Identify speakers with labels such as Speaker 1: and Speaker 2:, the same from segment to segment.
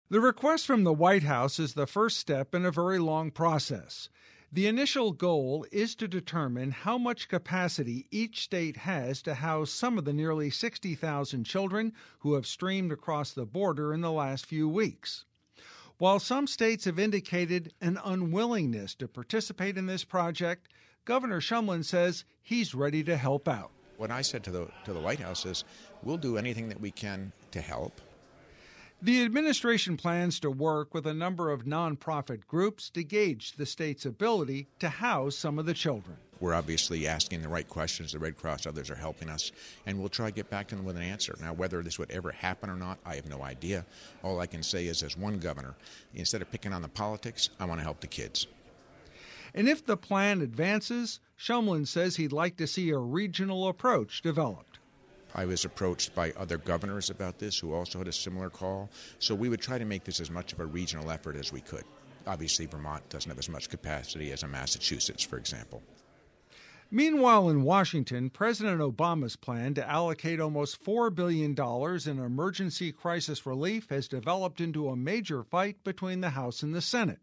Speaker 1: The request from the White House is the first step in a very long process. The initial goal is to determine how much capacity each state has to house some of the nearly 60,000 children who have streamed across the border in the last few weeks. While some states have indicated an unwillingness to participate in this project, Governor Shumlin says he's ready to help out.
Speaker 2: What I said to the White House is, we'll do anything that we can to help.
Speaker 1: The administration plans to work with a number of nonprofit groups to gauge the state's ability to house some of the children.
Speaker 2: We're obviously asking the right questions. The Red Cross, others are helping us, and we'll try to get back to them with an answer. Now, whether this would ever happen or not, I have no idea. All I can say is, as one governor, instead of picking on the politics, I want to help the kids.
Speaker 1: And if the plan advances, Shumlin says he'd like to see a regional approach developed.
Speaker 2: I was approached by other governors about this who also had a similar call. So we would try to make this as much of a regional effort as we could. Obviously, Vermont doesn't have as much capacity as a Massachusetts, for example.
Speaker 1: Meanwhile, in Washington, President Obama's plan to allocate almost $4 billion in emergency crisis relief has developed into a major fight between the House and the Senate.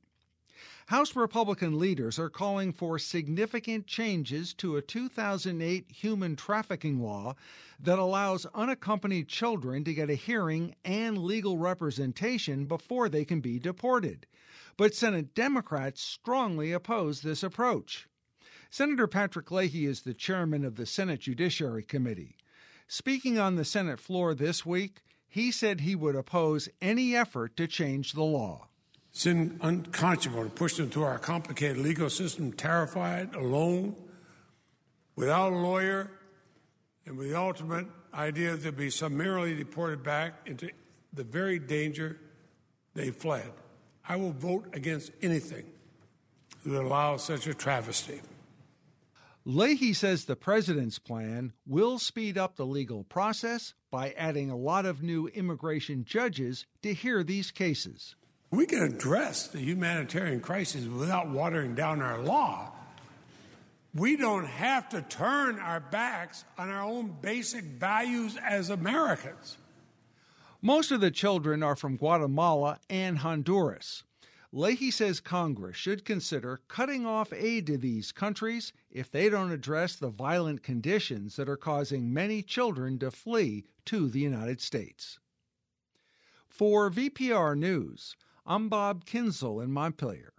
Speaker 1: House Republican leaders are calling for significant changes to a 2008 human trafficking law that allows unaccompanied children to get a hearing and legal representation before they can be deported. But Senate Democrats strongly oppose this approach. Senator Patrick Leahy is the chairman of the Senate Judiciary Committee. Speaking on the Senate floor this week, he said he would oppose any effort to change the law.
Speaker 3: It's unconscionable to push them through our complicated legal system, terrified, alone, without a lawyer, and with the ultimate idea that they'll be summarily deported back into the very danger they fled. I will vote against anything that allows such a travesty.
Speaker 1: Leahy says the president's plan will speed up the legal process by adding a lot of new immigration judges to hear these cases.
Speaker 3: We can address the humanitarian crisis without watering down our law. We don't have to turn our backs on our own basic values as Americans.
Speaker 1: Most of the children are from Guatemala and Honduras. Leahy says Congress should consider cutting off aid to these countries if they don't address the violent conditions that are causing many children to flee to the United States. For VPR News, I'm Bob Kinzel in Montpelier.